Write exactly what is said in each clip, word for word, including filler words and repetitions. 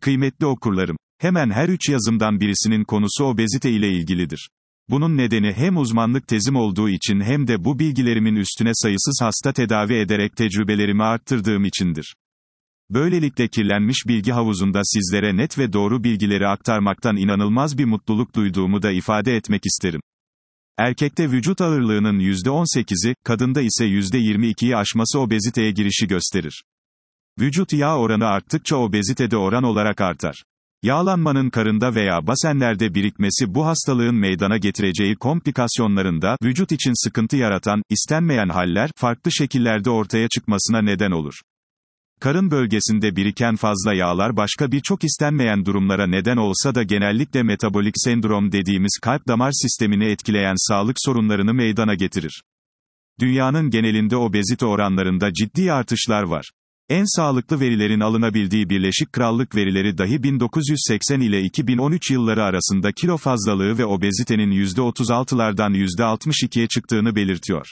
Kıymetli okurlarım, hemen her üç yazımdan birisinin konusu obezite ile ilgilidir. Bunun nedeni hem uzmanlık tezim olduğu için hem de bu bilgilerimin üstüne sayısız hasta tedavi ederek tecrübelerimi arttırdığım içindir. Böylelikle kirlenmiş bilgi havuzunda sizlere net ve doğru bilgileri aktarmaktan inanılmaz bir mutluluk duyduğumu da ifade etmek isterim. Erkekte vücut ağırlığının yüzde on sekizi, kadında ise yüzde yirmi ikiyi aşması obeziteye girişi gösterir. Vücut yağ oranı arttıkça obezite de oran olarak artar. Yağlanmanın karında veya basenlerde birikmesi bu hastalığın meydana getireceği komplikasyonlarında, vücut için sıkıntı yaratan, istenmeyen haller, farklı şekillerde ortaya çıkmasına neden olur. Karın bölgesinde biriken fazla yağlar başka birçok istenmeyen durumlara neden olsa da genellikle metabolik sendrom dediğimiz kalp damar sistemini etkileyen sağlık sorunlarını meydana getirir. Dünyanın genelinde obezite oranlarında ciddi artışlar var. En sağlıklı verilerin alınabildiği Birleşik Krallık verileri dahi bin dokuz yüz seksen ile iki bin on üç yılları arasında kilo fazlalığı ve obezitenin yüzde otuz altılardan yüzde altmış ikiye çıktığını belirtiyor.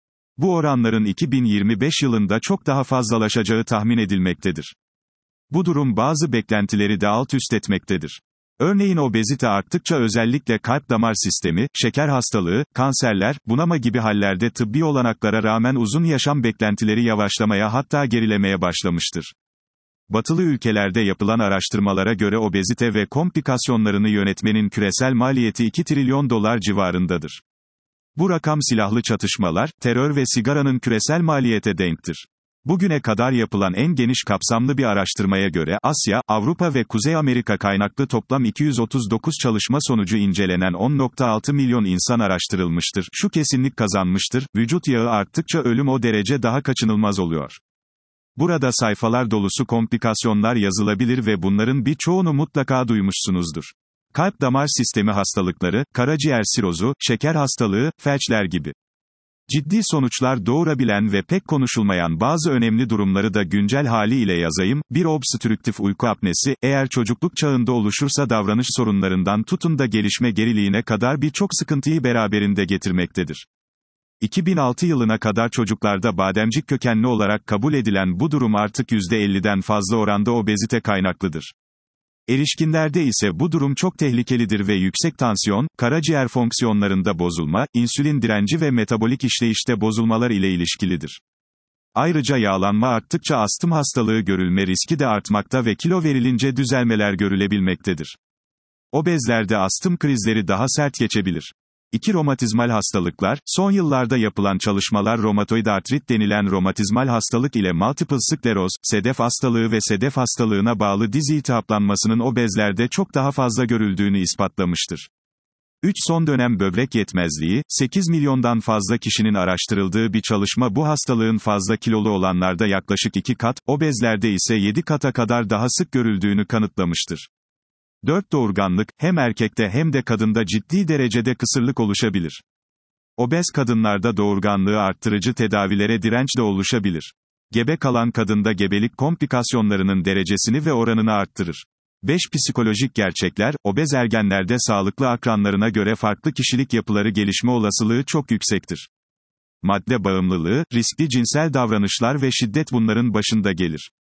Bu oranların iki bin yirmi beş yılında çok daha fazlalaşacağı tahmin edilmektedir. Bu durum bazı beklentileri de alt üst etmektedir. Örneğin obezite arttıkça özellikle kalp damar sistemi, şeker hastalığı, kanserler, bunama gibi hallerde tıbbi olanaklara rağmen uzun yaşam beklentileri yavaşlamaya hatta gerilemeye başlamıştır. Batılı ülkelerde yapılan araştırmalara göre obezite ve komplikasyonlarını yönetmenin küresel maliyeti iki trilyon dolar civarındadır. Bu rakam silahlı çatışmalar, terör ve sigaranın küresel maliyete denktir. Bugüne kadar yapılan en geniş kapsamlı bir araştırmaya göre, Asya, Avrupa ve Kuzey Amerika kaynaklı toplam iki yüz otuz dokuz çalışma sonucu incelenen on nokta altı milyon insan araştırılmıştır. Şu kesinlik kazanmıştır, vücut yağı arttıkça ölüm o derece daha kaçınılmaz oluyor. Burada sayfalar dolusu komplikasyonlar yazılabilir ve bunların birçoğunu mutlaka duymuşsunuzdur. Kalp damar sistemi hastalıkları, karaciğer sirozu, şeker hastalığı, felçler gibi. Ciddi sonuçlar doğurabilen ve pek konuşulmayan bazı önemli durumları da güncel haliyle yazayım. bir Obstrüktif uyku apnesi, eğer çocukluk çağında oluşursa davranış sorunlarından tutun da gelişme geriliğine kadar birçok sıkıntıyı beraberinde getirmektedir. iki bin altı yılına kadar çocuklarda bademcik kökenli olarak kabul edilen bu durum artık yüzde elliden fazla oranda obezite kaynaklıdır. Erişkinlerde ise bu durum çok tehlikelidir ve yüksek tansiyon, karaciğer fonksiyonlarında bozulma, insülin direnci ve metabolik işleyişte bozulmalar ile ilişkilidir. Ayrıca yağlanma arttıkça astım hastalığı görülme riski de artmakta ve kilo verilince düzelmeler görülebilmektedir. Obezlerde astım krizleri daha sert geçebilir. iki Romatizmal hastalıklar, son yıllarda yapılan çalışmalar romatoid artrit denilen romatizmal hastalık ile multiple skleroz, sedef hastalığı ve sedef hastalığına bağlı diz iltihaplanmasının obezlerde çok daha fazla görüldüğünü ispatlamıştır. üç Son dönem böbrek yetmezliği, sekiz milyondan fazla kişinin araştırıldığı bir çalışma bu hastalığın fazla kilolu olanlarda yaklaşık iki kat, obezlerde ise yedi kata kadar daha sık görüldüğünü kanıtlamıştır. dört Doğurganlık, hem erkekte hem de kadında ciddi derecede kısırlık oluşabilir. Obez kadınlarda doğurganlığı arttırıcı tedavilere direnç de oluşabilir. Gebe kalan kadında gebelik komplikasyonlarının derecesini ve oranını arttırır. beş Psikolojik gerçekler, obez ergenlerde sağlıklı akranlarına göre farklı kişilik yapıları gelişme olasılığı çok yüksektir. Madde bağımlılığı, riskli cinsel davranışlar ve şiddet bunların başında gelir.